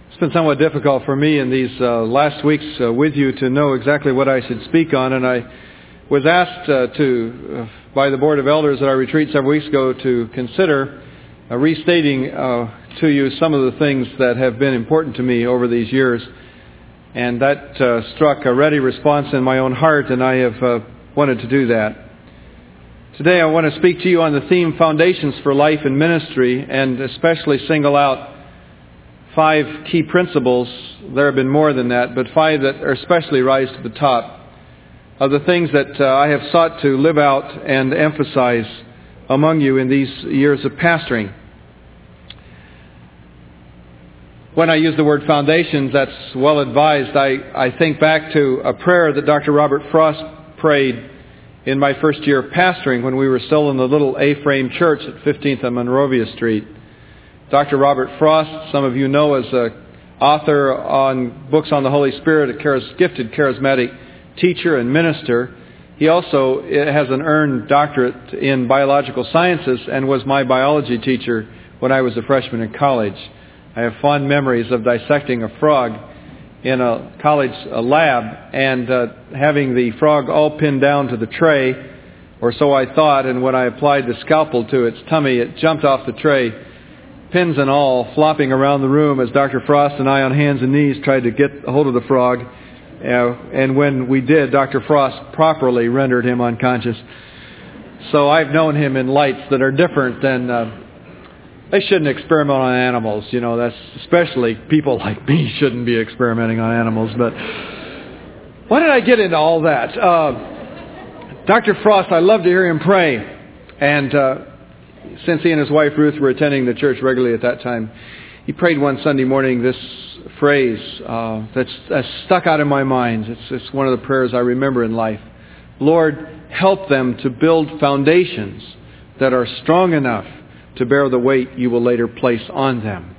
It's been somewhat difficult for me in these last weeks with you to know exactly what I should speak on, and I was asked by the Board of Elders at our retreat several weeks ago to consider restating to you some of the things that have been important to me over these years, and that struck a ready response in my own heart, and I have wanted to do that. Today I want to speak to you on the theme Foundations for Life and Ministry, and especially single out 5 key principles. There have been more than that, but 5 that are especially rise to the top of the things that I have sought to live out and emphasize among you in these years of pastoring. When I use the word foundations, that's well advised. I think back to a prayer that Dr. Robert Frost prayed in my first year of pastoring when we were still in the little A-frame church at 15th and Monrovia Street. Dr. Robert Frost, some of you know, as an author on books on the Holy Spirit, a gifted charismatic teacher and minister. He also has an earned doctorate in biological sciences and was my biology teacher when I was a freshman in college. I have fond memories of dissecting a frog in a college lab and having the frog all pinned down to the tray, or so I thought, and when I applied the scalpel to its tummy, it jumped off the tray, pins and all, flopping around the room as Dr. Frost and I on hands and knees tried to get a hold of the frog. And when we did, Dr. Frost properly rendered him unconscious. So I've known him in lights that are different than... they shouldn't experiment on animals. You know, that's especially people like me shouldn't be experimenting on animals. But why did I get into all that? Dr. Frost, I love to hear him pray. And since he and his wife Ruth were attending the church regularly at that time, he prayed one Sunday morning this phrase that's stuck out in my mind. It's one of the prayers I remember in life. Lord, help them to build foundations that are strong enough to bear the weight you will later place on them.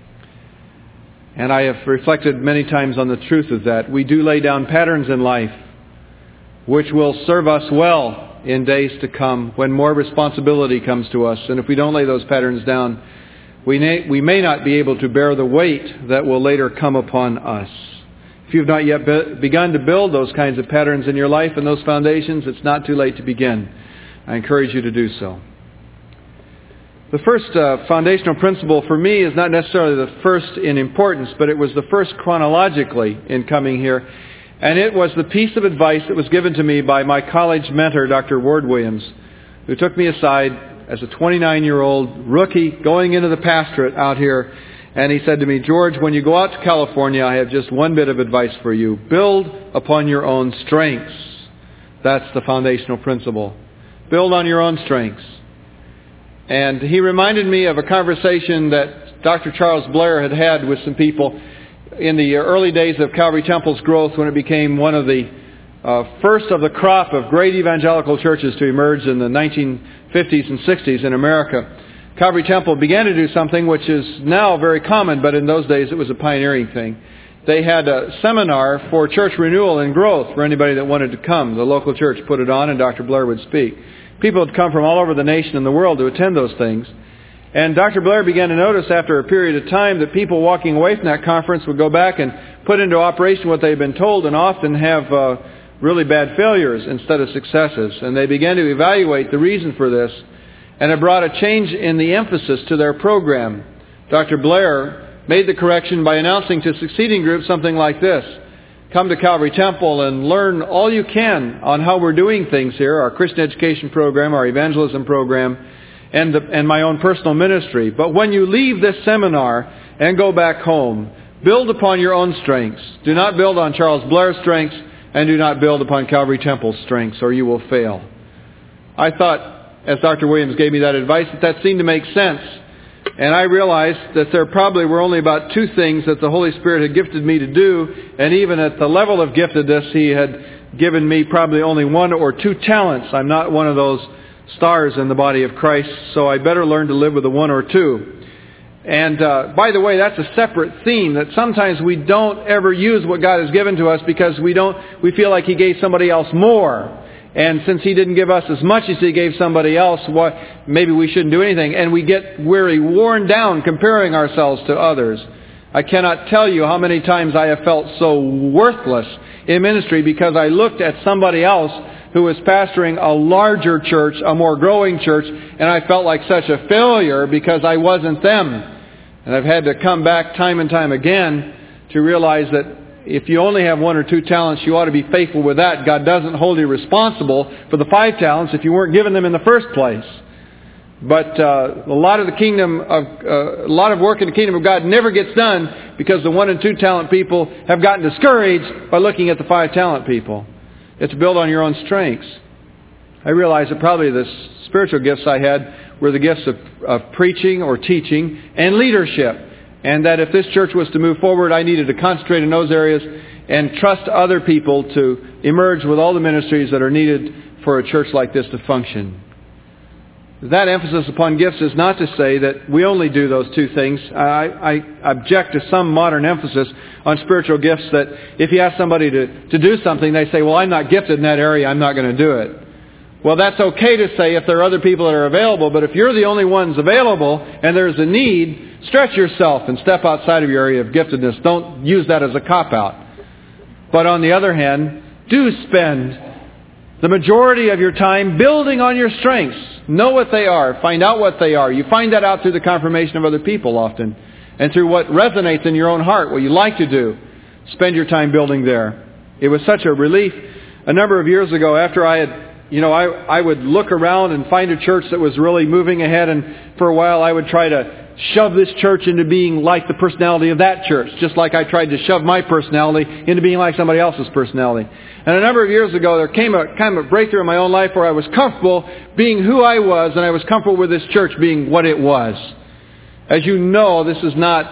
And I have reflected many times on the truth of that. We do lay down patterns in life which will serve us well in days to come when more responsibility comes to us. And if we don't lay those patterns down, we may not be able to bear the weight that will later come upon us. If you've not yet begun to build those kinds of patterns in your life and those foundations, it's not too late to begin. I encourage you to do so. The first foundational principle for me is not necessarily the first in importance, but it was the first chronologically in coming here. And it was the piece of advice that was given to me by my college mentor, Dr. Ward Williams, who took me aside as a 29-year-old rookie going into the pastorate out here. And he said to me, George, when you go out to California, I have just one bit of advice for you. Build upon your own strengths. That's the foundational principle. Build on your own strengths. And he reminded me of a conversation that Dr. Charles Blair had had with some people in the early days of Calvary Temple's growth, when it became one of the first of the crop of great evangelical churches to emerge in the 1950s and 60s in America. Calvary Temple began to do something which is now very common, but in those days it was a pioneering thing. They had a seminar for church renewal and growth for anybody that wanted to come. The local church put it on and Dr. Blair would speak. People had come from all over the nation and the world to attend those things. And Dr. Blair began to notice after a period of time that people walking away from that conference would go back and put into operation what they'd been told and often have really bad failures instead of successes. And they began to evaluate the reason for this, and it brought a change in the emphasis to their program. Dr. Blair made the correction by announcing to succeeding groups something like this: come to Calvary Temple and learn all you can on how we're doing things here, our Christian education program, our evangelism program, and my own personal ministry. But when you leave this seminar and go back home, build upon your own strengths. Do not build on Charles Blair's strengths, and do not build upon Calvary Temple's strengths, or you will fail. I thought, as Dr. Williams gave me that advice, that seemed to make sense. And I realized that there probably were only about 2 things that the Holy Spirit had gifted me to do, and even at the level of giftedness, He had given me probably only 1 or 2 talents. I'm not one of those stars in the body of Christ, so I better learn to live with the 1 or 2. And by the way, that's a separate theme, that sometimes we don't ever use what God has given to us because we feel like He gave somebody else more. And since He didn't give us as much as He gave somebody else, maybe we shouldn't do anything. And we get weary, worn down comparing ourselves to others. I cannot tell you how many times I have felt so worthless in ministry because I looked at somebody else who was pastoring a larger church, a more growing church, and I felt like such a failure because I wasn't them. And I've had to come back time and time again to realize that if you only have 1 or 2 talents, you ought to be faithful with that. God doesn't hold you responsible for the 5 talents if you weren't given them in the first place. But a lot of work in the kingdom of God never gets done because the 1 and 2 talent people have gotten discouraged by looking at the 5 talent people. It's built on your own strengths. I realized that probably the spiritual gifts I had were the gifts of preaching or teaching and leadership. And that if this church was to move forward, I needed to concentrate in those areas and trust other people to emerge with all the ministries that are needed for a church like this to function. That emphasis upon gifts is not to say that we only do those 2 things. I object to some modern emphasis on spiritual gifts that if you ask somebody to do something, they say, well, I'm not gifted in that area, I'm not going to do it. Well, that's okay to say if there are other people that are available, but if you're the only ones available and there's a need, stretch yourself and step outside of your area of giftedness. Don't use that as a cop-out. But on the other hand, do spend the majority of your time building on your strengths. Know what they are. Find out what they are. You find that out through the confirmation of other people often. And through what resonates in your own heart, what you like to do. Spend your time building there. It was such a relief. A number of years ago, after I had, I would look around and find a church that was really moving ahead. And for a while I would try to shove this church into being like the personality of that church. Just like I tried to shove my personality into being like somebody else's personality. And a number of years ago, there came a kind of a breakthrough in my own life where I was comfortable being who I was, and I was comfortable with this church being what it was. As you know, this is not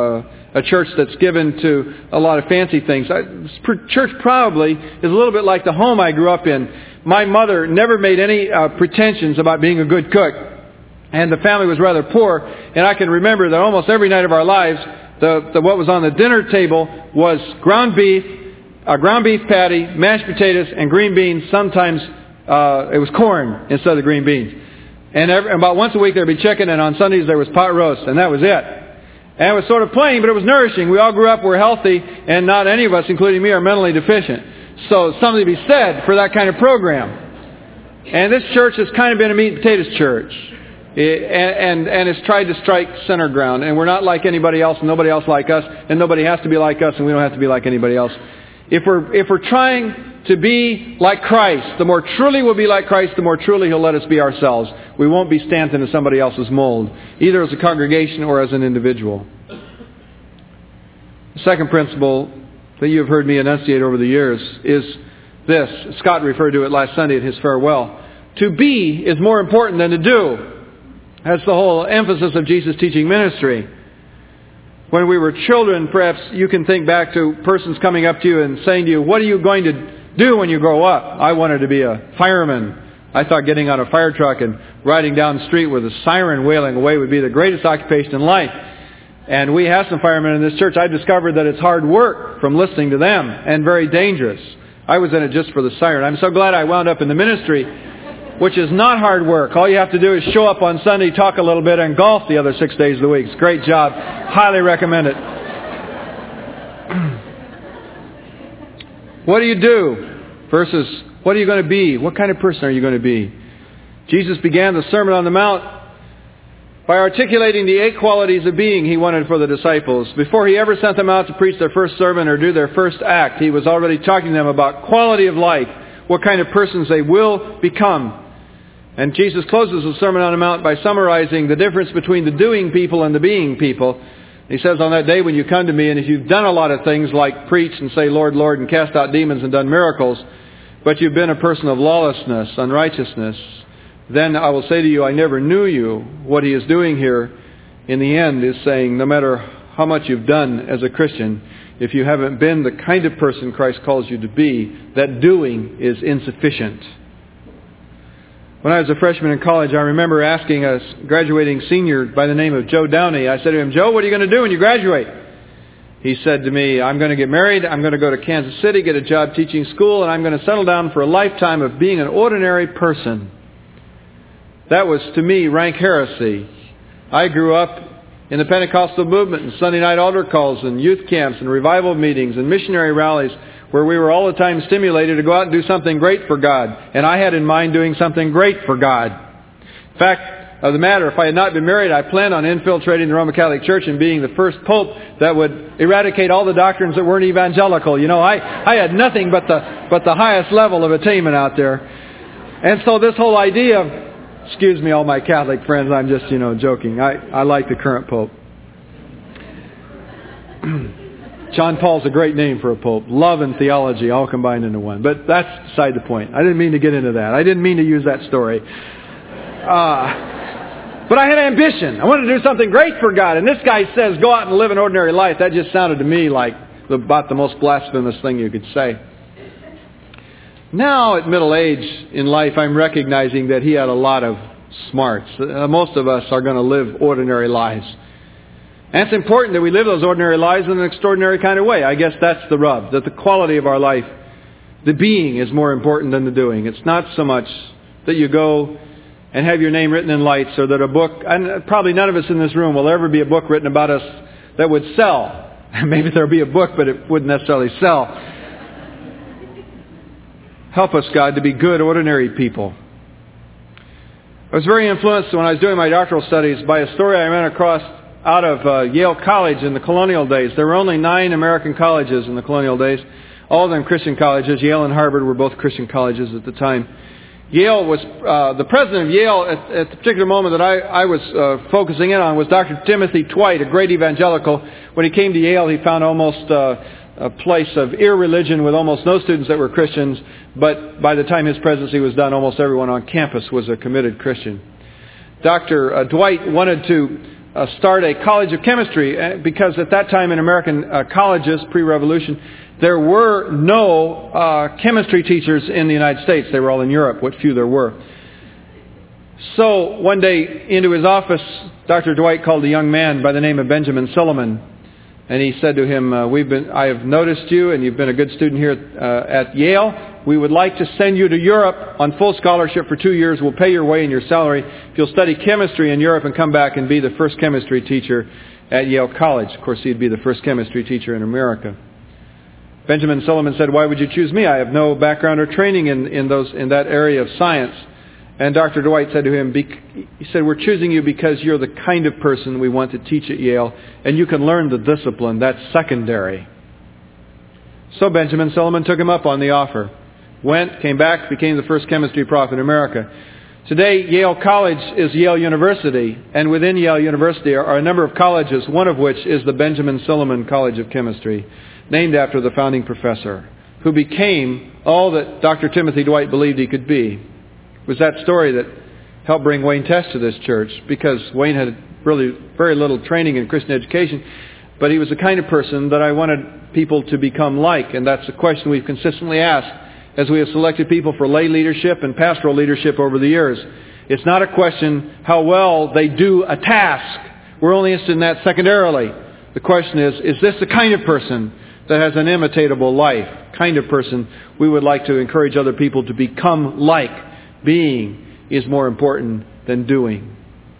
a church that's given to a lot of fancy things. Church probably is a little bit like the home I grew up in. My mother never made any pretensions about being a good cook, and the family was rather poor. And I can remember that almost every night of our lives, what was on the dinner table was ground beef, a ground beef patty, mashed potatoes, and green beans. Sometimes it was corn instead of the green beans. And about once a week there'd be chicken, and on Sundays there was pot roast, and that was it. And it was sort of plain, but it was nourishing. We all grew up, we're healthy, and not any of us, including me, are mentally deficient. So something to be said for that kind of program. And this church has kind of been a meat and potatoes church. And it's tried to strike center ground. And we're not like anybody else, and nobody else like us, and nobody has to be like us, and we don't have to be like anybody else. If we're trying to be like Christ, the more truly we'll be like Christ, the more truly He'll let us be ourselves. We won't be stamped into somebody else's mold, either as a congregation or as an individual. The second principle that you have heard me enunciate over the years is this. Scott referred to it last Sunday at his farewell. To be is more important than to do. That's the whole emphasis of Jesus' teaching ministry. When we were children, perhaps you can think back to persons coming up to you and saying to you, what are you going to do when you grow up? I wanted to be a fireman. I thought getting on a fire truck and riding down the street with a siren wailing away would be the greatest occupation in life. And we have some firemen in this church. I discovered that it's hard work from listening to them and very dangerous. I was in it just for the siren. I'm so glad I wound up in the ministry, which is not hard work. All you have to do is show up on Sunday, talk a little bit, and golf the other 6 days of the week. It's a great job. Highly recommend it. What do you do versus what are you going to be? What kind of person are you going to be? Jesus began the Sermon on the Mount by articulating the 8 qualities of being He wanted for the disciples. Before He ever sent them out to preach their first sermon or do their first act, He was already talking to them about quality of life, what kind of persons they will become. And Jesus closes the Sermon on the Mount by summarizing the difference between the doing people and the being people. He says, on that day when you come to me, and if you've done a lot of things like preach and say, Lord, Lord, and cast out demons and done miracles, but you've been a person of lawlessness, unrighteousness, then I will say to you, I never knew you. What He is doing here in the end is saying, no matter how much you've done as a Christian, if you haven't been the kind of person Christ calls you to be, that doing is insufficient. When I was a freshman in college, I remember asking a graduating senior by the name of Joe Downey. I said to him, Joe, what are you going to do when you graduate? He said to me, I'm going to get married, I'm going to go to Kansas City, get a job teaching school, and I'm going to settle down for a lifetime of being an ordinary person. That was, to me, rank heresy. I grew up in the Pentecostal movement and Sunday night altar calls and youth camps and revival meetings and missionary rallies where we were all the time stimulated to go out and do something great for God. And I had in mind doing something great for God. In fact of the matter, if I had not been married, I planned on infiltrating the Roman Catholic Church and being the first pope that would eradicate all the doctrines that weren't evangelical. You know, I had nothing but the highest level of attainment out there. And so this whole idea, excuse me, all my Catholic friends, I'm just, joking. I like the current pope. John Paul's a great name for a pope. Love and theology all combined into one. But that's beside the point. I didn't mean to get into that. I didn't mean to use that story. But I had ambition. I wanted to do something great for God. And this guy says, go out and live an ordinary life. That just sounded to me like about the most blasphemous thing you could say. Now, at middle age in life, I'm recognizing that he had a lot of smarts. Most of us are going to live ordinary lives. And it's important that we live those ordinary lives in an extraordinary kind of way. I guess that's the rub, that the quality of our life, the being, is more important than the doing. It's not so much that you go and have your name written in lights, or that a book, and probably none of us in this room will ever be a book written about us that would sell. Maybe there'll be a book, but it wouldn't necessarily sell. Help us, God, to be good, ordinary people. I was very influenced when I was doing my doctoral studies by a story I ran across out of Yale College in the colonial days. There were only 9 American colleges in the colonial days, all of them Christian colleges. Yale and Harvard were both Christian colleges at the time. Yale was, the president of Yale at the particular moment that I was focusing in on was Dr. Timothy Dwight, a great evangelical. When he came to Yale, he found almost a place of irreligion with almost no students that were Christians. But by the time his presidency was done, almost everyone on campus was a committed Christian. Dr. Dwight wanted to start a college of chemistry because at that time in American colleges, pre-revolution, there were no chemistry teachers in the United States. They were all in Europe, what few there were. So one day into his office, Dr. Dwight called a young man by the name of Benjamin Silliman. And he said to him, I have noticed you and you've been a good student here at Yale. We would like to send you to Europe on full scholarship for 2 years. We'll pay your way and your salary if you'll study chemistry in Europe and come back and be the first chemistry teacher at Yale College. Of course, he'd be the first chemistry teacher in America. Benjamin Silliman said, why would you choose me? I have no background or training in that area of science. And Dr. Dwight said to him, he said, we're choosing you because you're the kind of person we want to teach at Yale, and you can learn the discipline. That's secondary. So Benjamin Silliman took him up on the offer. Went, came back, became the first chemistry prof in America. Today, Yale College is Yale University, and within Yale University are a number of colleges, one of which is the Benjamin Silliman College of Chemistry, named after the founding professor, who became all that Dr. Timothy Dwight believed he could be. It was that story that helped bring Wayne Test to this church, because Wayne had really very little training in Christian education, but he was the kind of person that I wanted people to become like, and that's a question we've consistently asked as we have selected people for lay leadership and pastoral leadership over the years. It's not a question how well they do a task. We're only interested in that secondarily. The question is this the kind of person that has an imitatable life, kind of person we would like to encourage other people to become like? Being is more important than doing.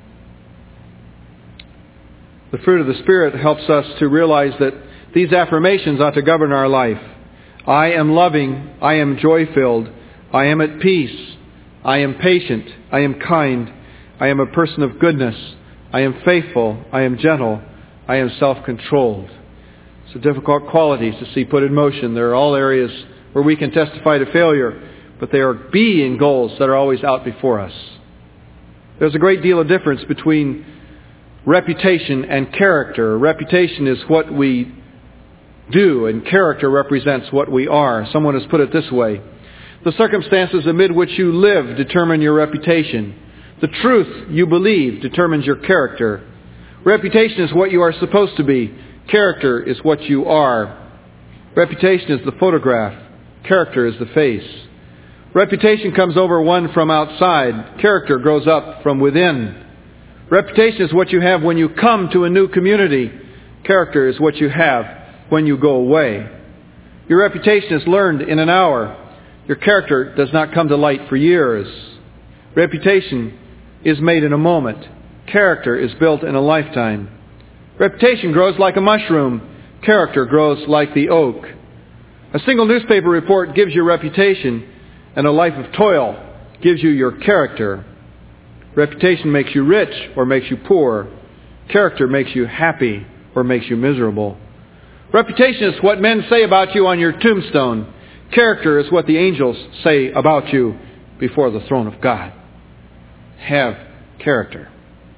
The fruit of the Spirit helps us to realize that these affirmations ought to govern our life. I am loving, I am joy-filled, I am at peace, I am patient, I am kind, I am a person of goodness, I am faithful, I am gentle, I am self-controlled. It's a difficult qualities to see put in motion. There are all areas where we can testify to failure, but they are being goals that are always out before us. There's a great deal of difference between reputation and character. Reputation is what we do, and character represents what we are. Someone has put it this way: the circumstances amid which you live determine your reputation. The truth you believe determines your character. Reputation is what you are supposed to be. Character is what you are. Reputation is the photograph. Character is the face. Reputation comes over one from outside. Character grows up from within. Reputation is what you have when you come to a new community. Character is what you have when you go away. Your reputation is learned in an hour. Your character does not come to light for years. Reputation is made in a moment. Character is built in a lifetime. Reputation grows like a mushroom. Character grows like the oak. A single newspaper report gives you reputation, and a life of toil gives you your character. Reputation makes you rich or makes you poor. Character makes you happy or makes you miserable. Reputation is what men say about you on your tombstone. Character is what the angels say about you before the throne of God. Have character.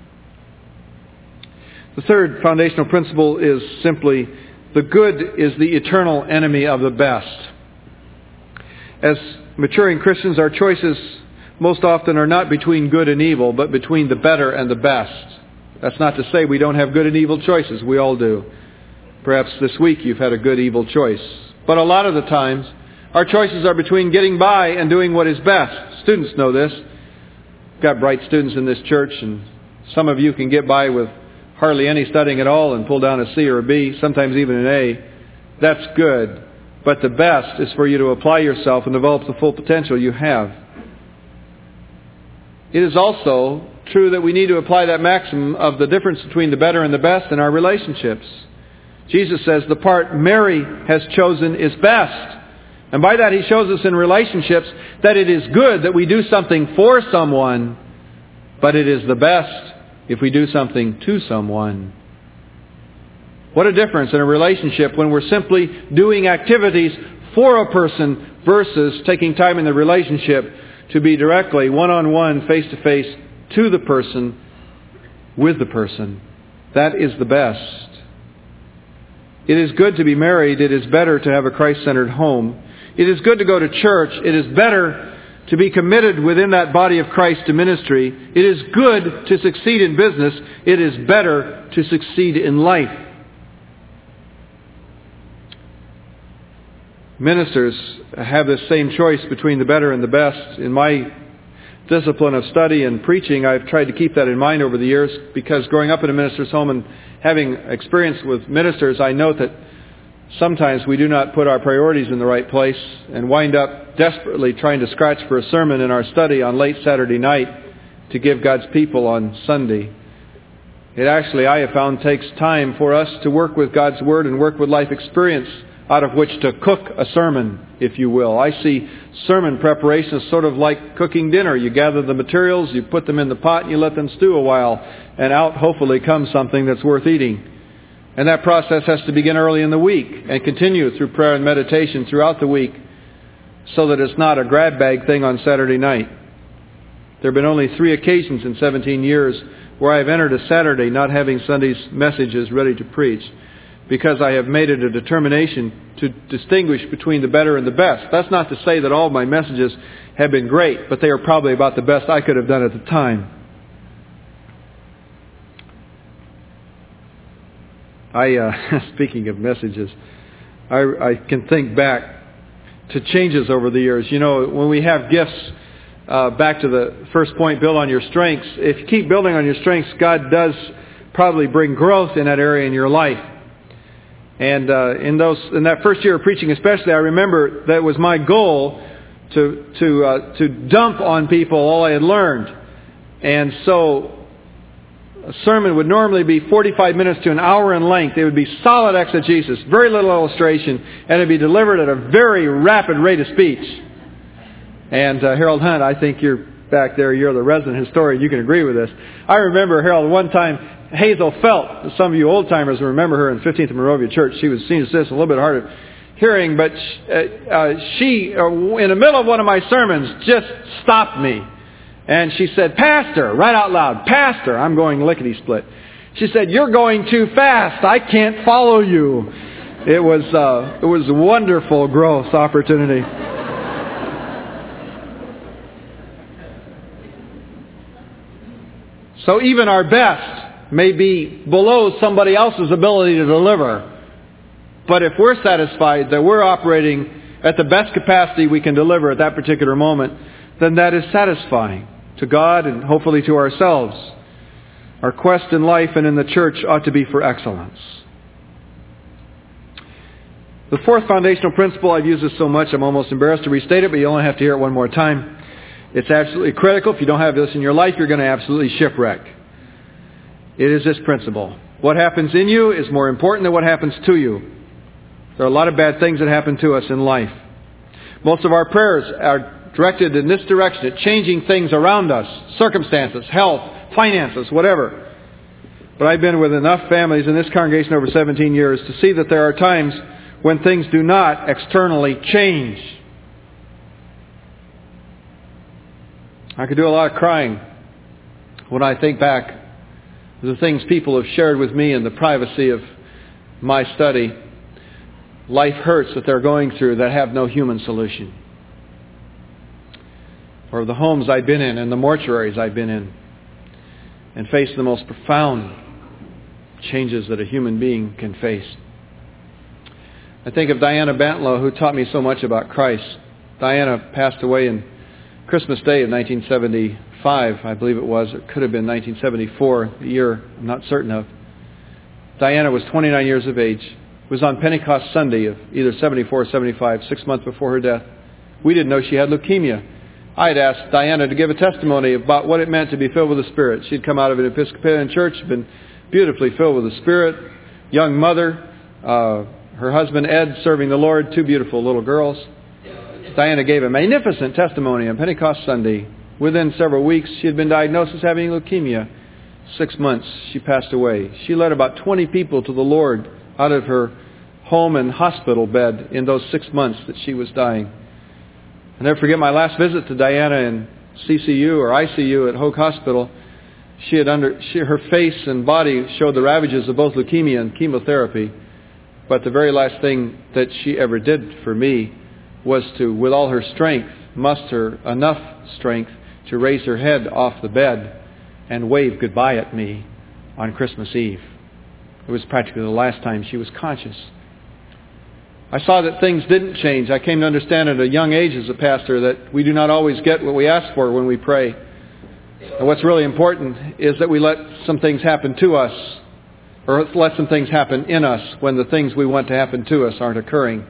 The third foundational principle is simply, the good is the eternal enemy of the best. As maturing Christians, our choices most often are not between good and evil, but between the better and the best. That's not to say we don't have good and evil choices. We all do. Perhaps this week you've had a good-evil choice. But a lot of the times, our choices are between getting by and doing what is best. Students know this. We've got bright students in this church, and some of you can get by with hardly any studying at all and pull down a C or a B, sometimes even an A. That's good. But the best is for you to apply yourself and develop the full potential you have. It is also true that we need to apply that maxim of the difference between the better and the best in our relationships. Jesus says the part Mary has chosen is best. And by that He shows us in relationships that it is good that we do something for someone, but it is the best if we do something to someone. What a difference in a relationship when we're simply doing activities for a person versus taking time in the relationship to be directly, one-on-one, face-to-face, to the person, with the person. That is the best. It is good to be married. It is better to have a Christ-centered home. It is good to go to church. It is better to be committed within that body of Christ to ministry. It is good to succeed in business. It is better to succeed in life. Ministers have this same choice between the better and the best. In my discipline of study and preaching, I've tried to keep that in mind over the years, because growing up in a minister's home and having experience with ministers, I note that sometimes we do not put our priorities in the right place and wind up desperately trying to scratch for a sermon in our study on late Saturday night to give God's people on Sunday. It actually, I have found, takes time for us to work with God's Word and work with life experience out of which to cook a sermon, if you will. I see sermon preparation as sort of like cooking dinner. You gather the materials, you put them in the pot, and you let them stew a while, and out hopefully comes something that's worth eating. And that process has to begin early in the week and continue through prayer and meditation throughout the week, so that it's not a grab bag thing on Saturday night. There have been only 3 occasions in 17 years where I have entered a Saturday not having Sunday's messages ready to preach, because I have made it a determination to distinguish between the better and the best. That's not to say that all of my messages have been great, but they are probably about the best I could have done at the time. Speaking of messages, I can think back to changes over the years. You know, when we have gifts, back to the first point, build on your strengths. If you keep building on your strengths, God does probably bring growth in that area in your life. And in that first year of preaching especially, I remember that was my goal to dump on people all I had learned. And so a sermon would normally be 45 minutes to an hour in length. It would be solid exegesis, very little illustration, and it would be delivered at a very rapid rate of speech. And Harold Hunt, I think you're back there, you're the resident historian, you can agree with this. I remember, Harold, one time, Hazel Felt, some of you old-timers remember her in 15th Monrovia Church. She was senior assistant, a little bit hard of hearing, but she, in the middle of one of my sermons, just stopped me. And she said, "Pastor," right out loud, "Pastor," I'm going lickety-split. She said, "You're going too fast. I can't follow you." It was a wonderful growth opportunity. So even our best may be below somebody else's ability to deliver. But if we're satisfied that we're operating at the best capacity we can deliver at that particular moment, then that is satisfying to God and hopefully to ourselves. Our quest in life and in the church ought to be for excellence. The fourth foundational principle, I've used this so much I'm almost embarrassed to restate it, but you only have to hear it one more time. It's absolutely critical. If you don't have this in your life, you're going to absolutely shipwreck. It is this principle: What happens in you is more important than what happens to you. There are a lot of bad things that happen to us in life. Most of our prayers are directed in this direction, at changing things around us, circumstances, health, finances, whatever. But I've been with enough families in this congregation over 17 years to see that there are times when things do not externally change. I could do a lot of crying when I think back to the things people have shared with me in the privacy of my study. Life hurts that they're going through that have no human solution. Or the homes I've been in and the mortuaries I've been in and faced the most profound changes that a human being can face. I think of Diana Bantlow, who taught me so much about Christ. Diana passed away in Christmas Day of 1975, I believe it was. It could have been 1974, the year I'm not certain of. Diana was 29 years of age. It was on Pentecost Sunday of either 74 or 75, 6 months before her death. We didn't know she had leukemia. I had asked Diana to give a testimony about what it meant to be filled with the Spirit. She'd come out of an Episcopalian church, been beautifully filled with the Spirit, young mother, her husband Ed serving the Lord, 2 beautiful little girls. Diana gave a magnificent testimony on Pentecost Sunday. Within several weeks, she had been diagnosed as having leukemia. 6 months, she passed away. She led about 20 people to the Lord out of her home and hospital bed in those 6 months that she was dying. I'll never forget my last visit to Diana in CCU or ICU at Hoag Hospital. Her face and body showed the ravages of both leukemia and chemotherapy. But the very last thing that she ever did for me was to, with all her strength, muster enough strength to raise her head off the bed and wave goodbye at me on Christmas Eve. It was practically the last time she was conscious. I saw that things didn't change. I came to understand at a young age as a pastor that we do not always get what we ask for when we pray. And what's really important is that we let some things happen to us, or let some things happen in us when the things we want to happen to us aren't occurring.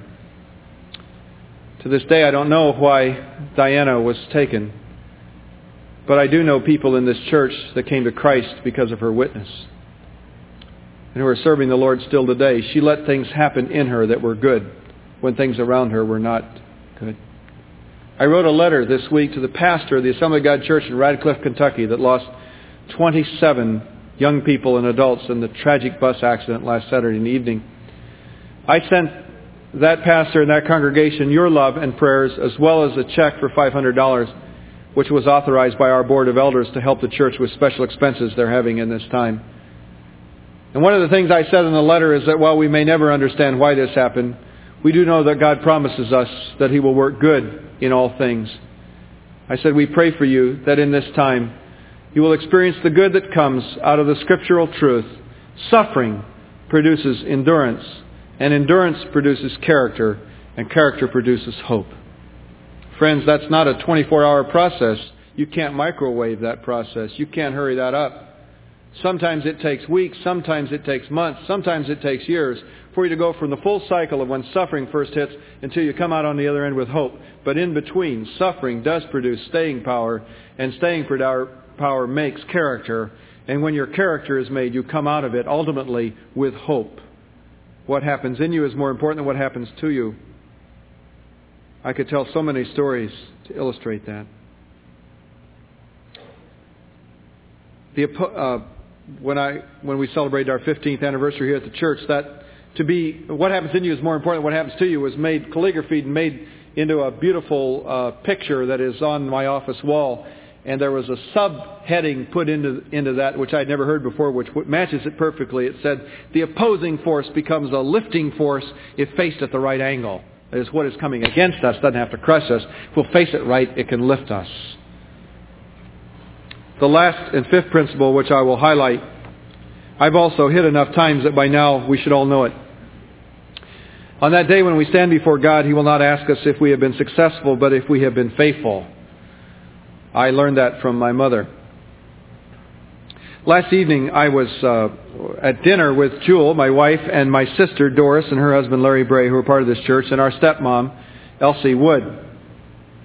To this day, I don't know why Diana was taken, but I do know people in this church that came to Christ because of her witness and who are serving the Lord still today. She let things happen in her that were good when things around her were not good. I wrote a letter this week to the pastor of the Assembly of God Church in Radcliffe, Kentucky that lost 27 young people and adults in the tragic bus accident last Saturday evening. I sent that pastor and that congregation your love and prayers, as well as a check for $500, which was authorized by our Board of Elders to help the church with special expenses they're having in this time. And one of the things I said in the letter is that while we may never understand why this happened, we do know that God promises us that He will work good in all things. I said, we pray for you that in this time you will experience the good that comes out of the scriptural truth. Suffering produces endurance, and endurance produces character, and character produces hope. Friends, that's not a 24-hour process. You can't microwave that process. You can't hurry that up. Sometimes it takes weeks, sometimes it takes months, sometimes it takes years for you to go from the full cycle of when suffering first hits until you come out on the other end with hope. But in between, suffering does produce staying power, and staying power makes character. And when your character is made, you come out of it ultimately with hope. What happens in you is more important than what happens to you. I could tell so many stories to illustrate that. When we celebrated our 15th anniversary here at the church, that to be what happens in you is more important than what happens to you was made calligraphied and made into a beautiful picture that is on my office wall. And there was a subheading put into that, which I'd never heard before, which matches it perfectly. It said, the opposing force becomes a lifting force if faced at the right angle. That is, what is coming against us doesn't have to crush us. If we'll face it right, it can lift us. The last and fifth principle, which I will highlight, I've also hit enough times that by now we should all know it. On that day when we stand before God, He will not ask us if we have been successful, but if we have been faithful. I learned that from my mother. Last evening I was at dinner with Jewel, my wife, and my sister Doris and her husband Larry Bray, who are part of this church, and our stepmom, Elsie Wood.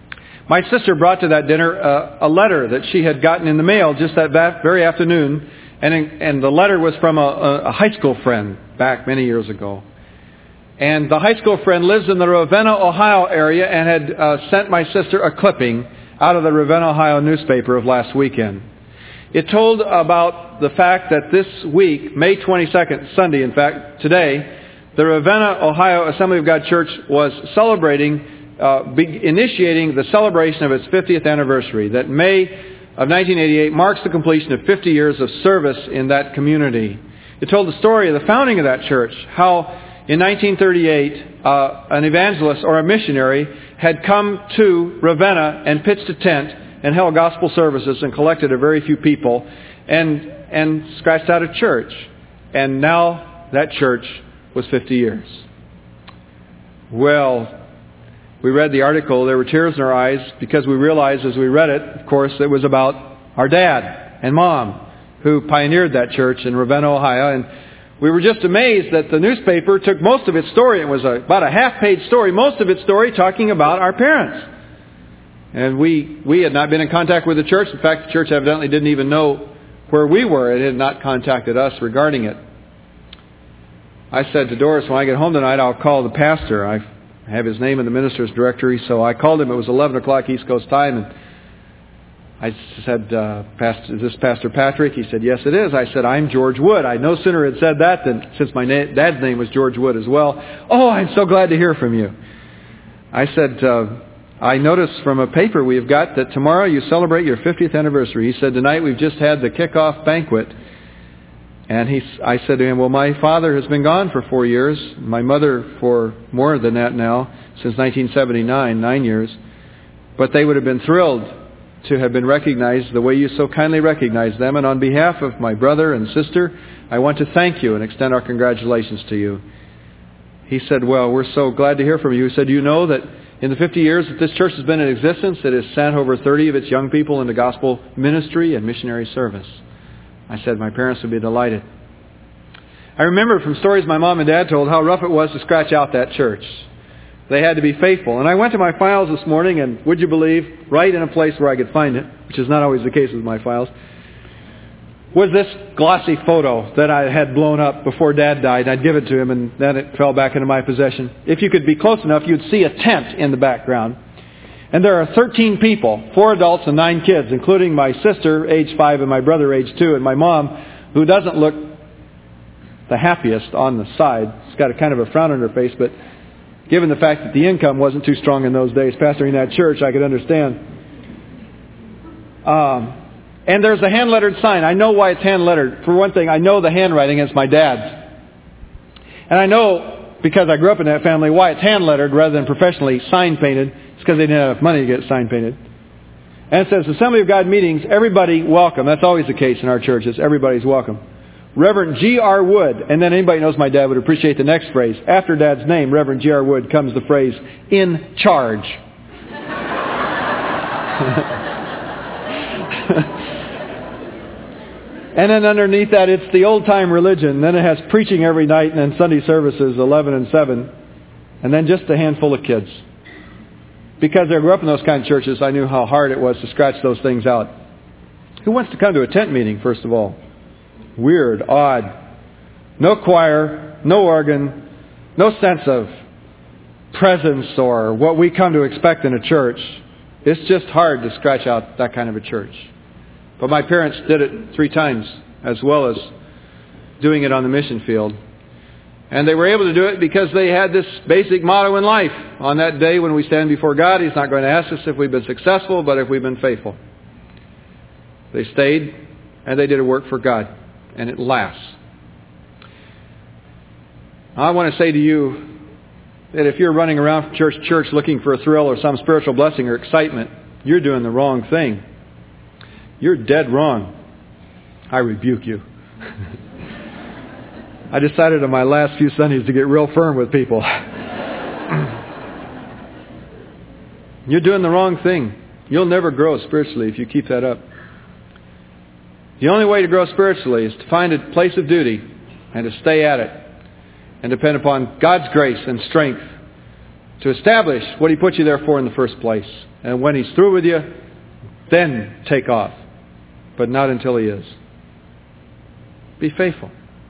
My sister brought to that dinner a letter that she had gotten in the mail just that very afternoon, And the letter was from a high school friend back many years ago. And the high school friend lives in the Ravenna, Ohio area and had sent my sister a clipping out of the Ravenna, Ohio newspaper of last weekend. It told about the fact that this week, May 22nd, Sunday, in fact, today, the Ravenna, Ohio Assembly of God Church was initiating the celebration of its 50th anniversary. That May of 1988 marks the completion of 50 years of service in that community. It told the story of the founding of that church, how in 1938 an evangelist or a missionary had come to Ravenna and pitched a tent and held gospel services and collected a very few people and scratched out a church. And now that church was 50 years. Well, we read the article. There were tears in our eyes because we realized as we read it, of course, it was about our dad and mom who pioneered that church in Ravenna, Ohio. And we were just amazed that the newspaper took most of its story. It was about a half-page story, most of its story talking about our parents. And we had not been in contact with the church. In fact, the church evidently didn't even know where we were. It had not contacted us regarding it. I said to Doris, when I get home tonight, I'll call the pastor. I have his name in the minister's directory, so I called him. It was 11 o'clock East Coast time, and I said, is this Pastor Patrick? He said, yes, it is. I said, I'm George Wood. I no sooner had said that than, since my dad's name was George Wood as well, oh, I'm so glad to hear from you. I said, I noticed from a paper we've got that tomorrow you celebrate your 50th anniversary. He said, tonight we've just had the kickoff banquet. And I said to him, well, my father has been gone for 4 years. My mother for more than that now, since 1979, 9 years. But they would have been thrilled to have been recognized the way you so kindly recognized them. And on behalf of my brother and sister, I want to thank you and extend our congratulations to you. He said, well, we're so glad to hear from you. He said, you know that in the 50 years that this church has been in existence, it has sent over 30 of its young people into gospel ministry and missionary service. I said, my parents would be delighted. I remember from stories my mom and dad told how rough it was to scratch out that church. They had to be faithful. And I went to my files this morning, and would you believe, right in a place where I could find it, which is not always the case with my files, was this glossy photo that I had blown up before Dad died. I'd give it to him, and then it fell back into my possession. If you could be close enough, you'd see a tent in the background. And there are 13 people, 4 adults and 9 kids, including my sister, age 5, and my brother, age 2, and my mom, who doesn't look the happiest on the side. She's got a kind of a frown on her face, but given the fact that the income wasn't too strong in those days, pastoring that church, I could understand. And there's a hand-lettered sign. I know why it's hand-lettered. For one thing, I know the handwriting is my dad's. And I know, because I grew up in that family, why it's hand-lettered rather than professionally sign-painted. It's because they didn't have enough money to get it sign-painted. And it says, Assembly of God meetings, everybody welcome. That's always the case in our churches. Everybody's welcome. Reverend G.R. Wood. And then anybody who knows my dad would appreciate the next phrase. After Dad's name, Reverend G.R. Wood, comes the phrase, in charge. And then underneath that, it's the old-time religion. Then it has preaching every night, and then Sunday services, 11 and 7. And then just a handful of kids. Because I grew up in those kind of churches, I knew how hard it was to scratch those things out. Who wants to come to a tent meeting, first of all? Weird, odd. No choir, no organ, no sense of presence or what we come to expect in a church. It's just hard to scratch out that kind of a church. But my parents did it 3 times, as well as doing it on the mission field. And they were able to do it because they had this basic motto in life. On that day when we stand before God, He's not going to ask us if we've been successful, but if we've been faithful. They stayed, and they did a work for God. And it lasts. I want to say to you that if you're running around from church to church looking for a thrill or some spiritual blessing or excitement, you're doing the wrong thing. You're dead wrong. I rebuke you. I decided on my last few Sundays to get real firm with people. You're doing the wrong thing. You'll never grow spiritually if you keep that up. The only way to grow spiritually is to find a place of duty and to stay at it and depend upon God's grace and strength to establish what He put you there for in the first place. And when He's through with you, then take off. But not until He is. Be faithful.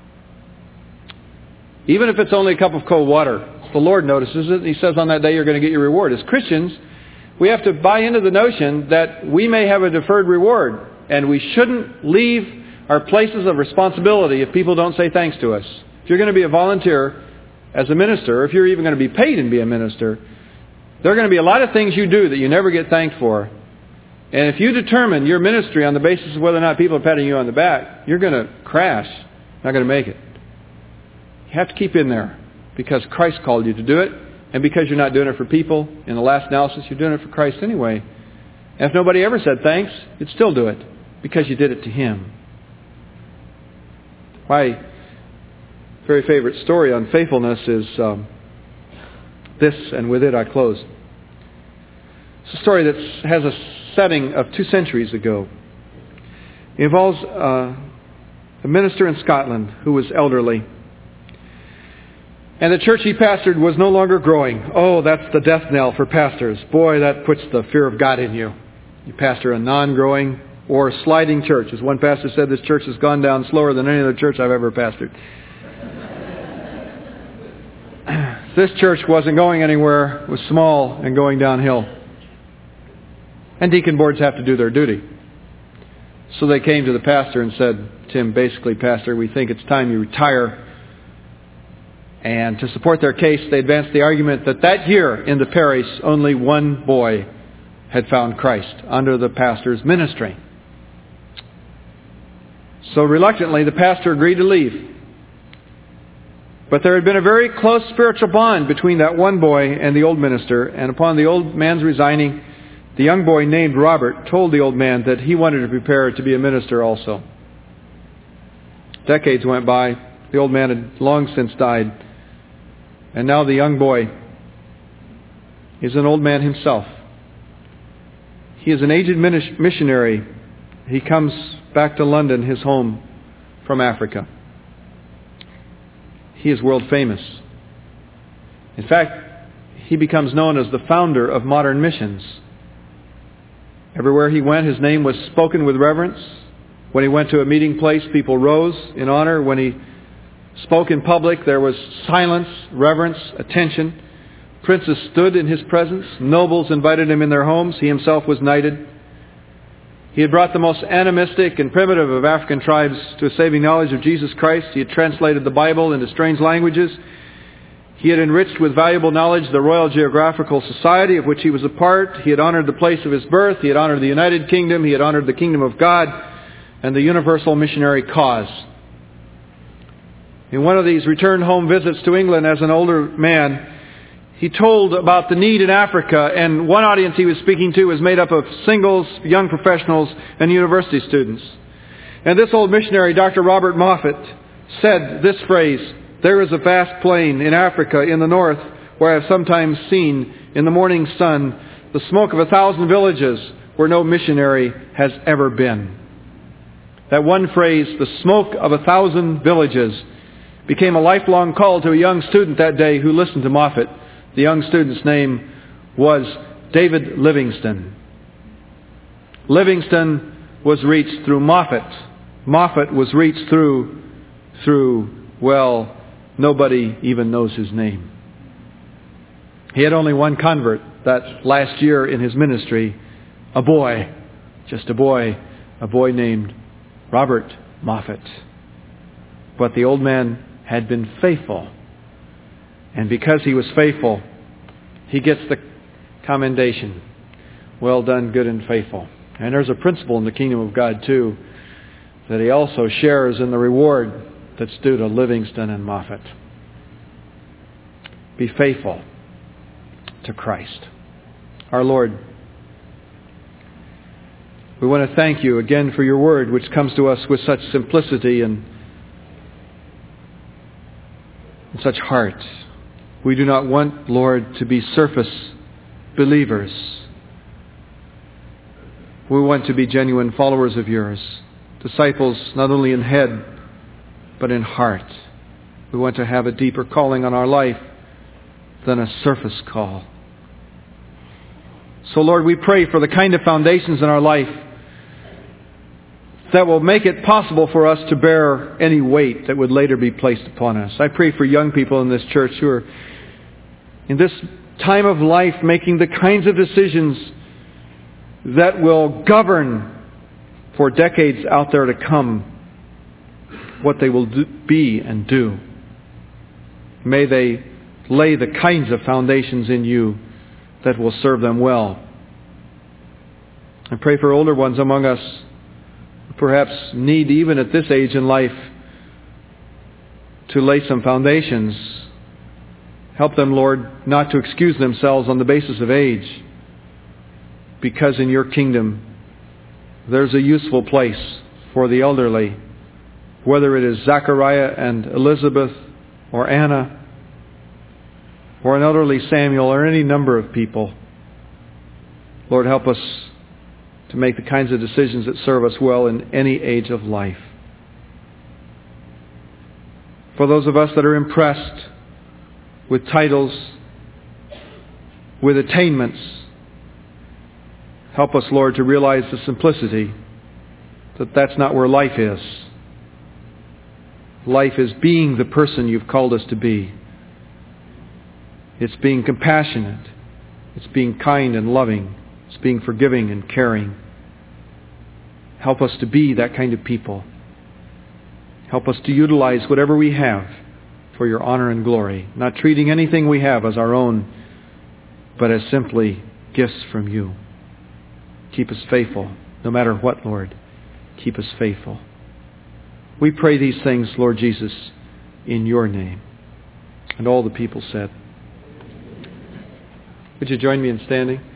Even if it's only a cup of cold water, the Lord notices it. He says on that day you're going to get your reward. As Christians, we have to buy into the notion that we may have a deferred reward, and we shouldn't leave our places of responsibility if people don't say thanks to us. If you're going to be a volunteer as a minister, or if you're even going to be paid and be a minister, there are going to be a lot of things you do that you never get thanked for. And if you determine your ministry on the basis of whether or not people are patting you on the back, you're going to crash. Not going to make it. You have to keep in there because Christ called you to do it, and because you're not doing it for people. In the last analysis, you're doing it for Christ anyway. And if nobody ever said thanks, you'd still do it because you did it to Him. My very favorite story on faithfulness is this, and with it I close. It's a story that has a setting of 2 centuries ago. It involves a minister in Scotland who was elderly. And the church he pastored was no longer growing. Oh, that's the death knell for pastors. Boy, that puts the fear of God in you. You pastor a non-growing or sliding church. As one pastor said, this church has gone down slower than any other church I've ever pastored. This church wasn't going anywhere. It was small and going downhill. And deacon boards have to do their duty. So they came to the pastor and said to him, basically, Pastor, we think it's time you retire. And to support their case, they advanced the argument that that year in the parish, only one boy had found Christ under the pastor's ministry. So reluctantly, the pastor agreed to leave. But there had been a very close spiritual bond between that one boy and the old minister. And upon the old man's resigning, the young boy named Robert told the old man that he wanted to prepare to be a minister also. Decades went by. The old man had long since died. And now the young boy is an old man himself. He is an aged missionary. He comes back to London, his home, from Africa. He is world famous. In fact, he becomes known as the founder of modern missions. Everywhere he went, his name was spoken with reverence. When he went to a meeting place, people rose in honor. When he spoke in public, there was silence, reverence, attention. Princes stood in his presence. Nobles invited him in their homes. He himself was knighted. He had brought the most animistic and primitive of African tribes to a saving knowledge of Jesus Christ. He had translated the Bible into strange languages. He had enriched with valuable knowledge the Royal Geographical Society, of which he was a part. He had honored the place of his birth. He had honored the United Kingdom. He had honored the Kingdom of God and the universal missionary cause. In one of these return home visits to England as an older man, he told about the need in Africa, and one audience he was speaking to was made up of singles, young professionals, and university students. And this old missionary, Dr. Robert Moffat, said this phrase, "There is a vast plain in Africa in the north where I have sometimes seen in the morning sun the smoke of 1,000 villages where no missionary has ever been." That one phrase, the smoke of 1,000 villages, became a lifelong call to a young student that day who listened to Moffat. The young student's name was David Livingstone. Livingstone was reached through Moffat. Moffat was reached through, well, nobody even knows his name. He had only one convert that last year in his ministry, a boy, just a boy named Robert Moffat. But the old man had been faithful. And because he was faithful, he gets the commendation. Well done, good and faithful. And there's a principle in the kingdom of God too, that he also shares in the reward that's due to Livingstone and Moffat. Be faithful to Christ. Our Lord, we want to thank you again for your word, which comes to us with such simplicity and such heart. We do not want, Lord, to be surface believers. We want to be genuine followers of yours, disciples not only in head, but in heart. We want to have a deeper calling on our life than a surface call. So, Lord, we pray for the kind of foundations in our life that will make it possible for us to bear any weight that would later be placed upon us. I pray for young people in this church who are in this time of life making the kinds of decisions that will govern for decades out there to come what they will be and do. May they lay the kinds of foundations in you that will serve them well. I pray for older ones among us who perhaps need, even at this age in life, to lay some foundations. Help them, Lord, not to excuse themselves on the basis of age, because in your kingdom there's a useful place for the elderly, whether it is Zachariah and Elizabeth or Anna or an elderly Samuel or any number of people. Lord, help us to make the kinds of decisions that serve us well in any age of life. For those of us that are impressed with titles, with attainments, help us, Lord, to realize the simplicity that that's not where life is. Life is being the person you've called us to be. It's being compassionate. It's being kind and loving. It's being forgiving and caring. Help us to be that kind of people. Help us to utilize whatever we have for your honor and glory, not treating anything we have as our own, but as simply gifts from you. Keep us faithful, no matter what, Lord. Keep us faithful. We pray these things, Lord Jesus, in your name. And all the people said. Would you join me in standing?